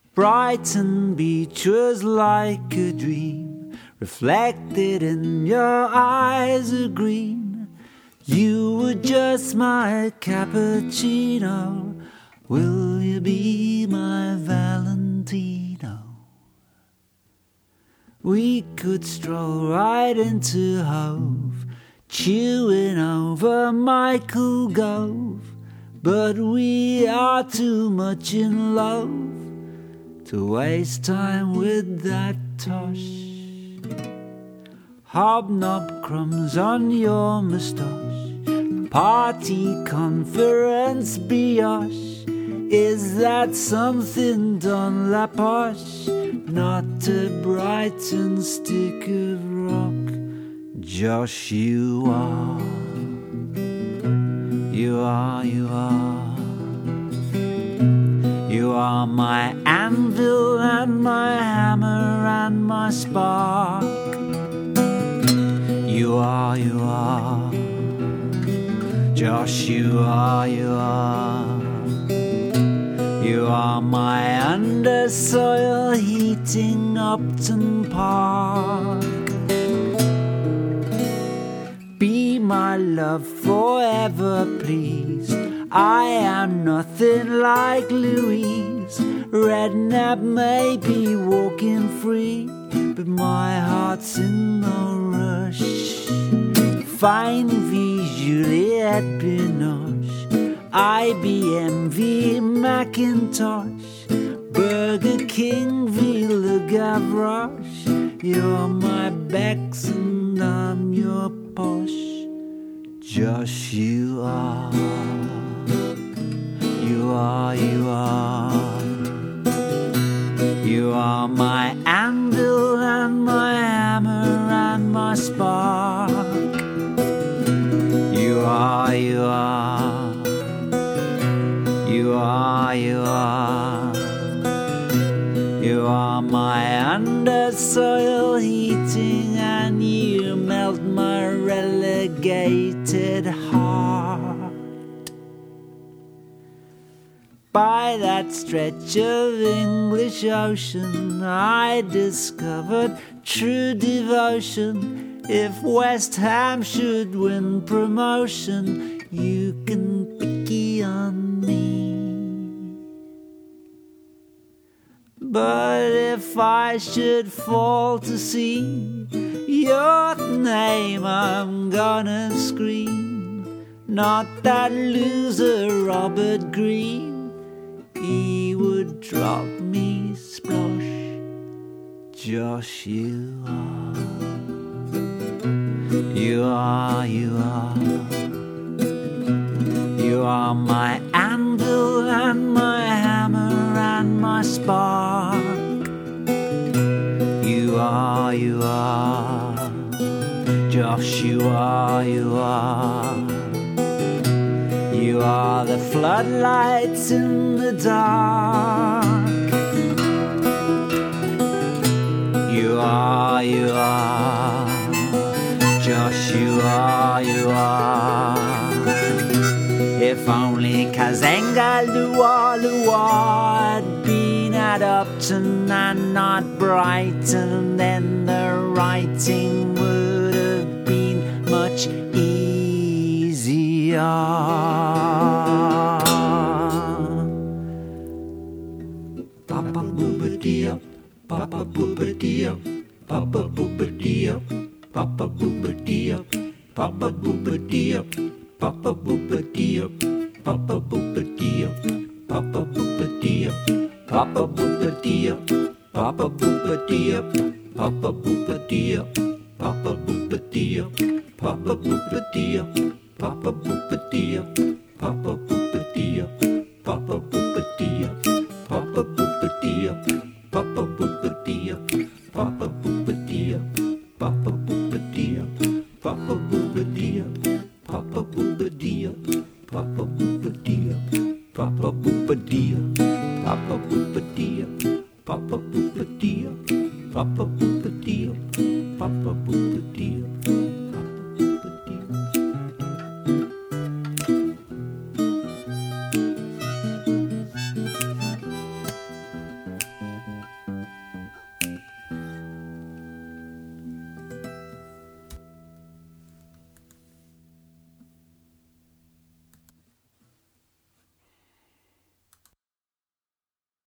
Brighton Beach was like a dream, reflected in your eyes of green. You were just my cappuccino. Will you be my Valentino? We could stroll right into Hove, chewing over Michael Gove, but we are too much in love to waste time with that tosh. Hobnob crumbs on your moustache, party conference brioche. Is that something Don La Poche? Not a Brighton stick of rock. Josh, you are. You are. You are my anvil and my hammer and my spark. You are. Josh, you are. You are my undersoil heating Upton Park. Be my love forever, please. I am nothing like Louise. Redknapp may be walking free, but my heart's in no rush. Fine V, Juliette Binoche, IBM v Macintosh, Burger King v Le Gavroche. You're my Bex and I'm your Posh. Josh, you are. You are. You are my anvil and my hammer and my spark. You are. You are. You are my undersoil heating, and you melt my relegated heart. By that stretch of English ocean, I discovered true devotion. If West Ham should win promotion, you can picky on me. But if I should fall to see your name, I'm gonna scream. Not that loser Robert Greene, he would drop me splosh. Josh, you are. You are. You are my anvil and my hammer and my spark. You are. Josh, you are. You are the floodlights in the dark. You are. Josh, you are. If only Kazenga Lualua had been at Upton and not Brighton, then the writing would have been much easier. Papa booba-dee-up, Papa booba-dee-up, Papa booba-dee-up, Papa booba-dee-up, Papa booba-dee-up, Papa booba-dee-up, Papa booba-dee-up, Papa booba-dee-up, Papa booba-dee-up, Papa booba-dee-up, Papa booba-dee-up, Papa booba-dee-up, Papa booba-dee-up, Papa booba-dee-up, Papa booba-dee-up, Papa booba-dee-up.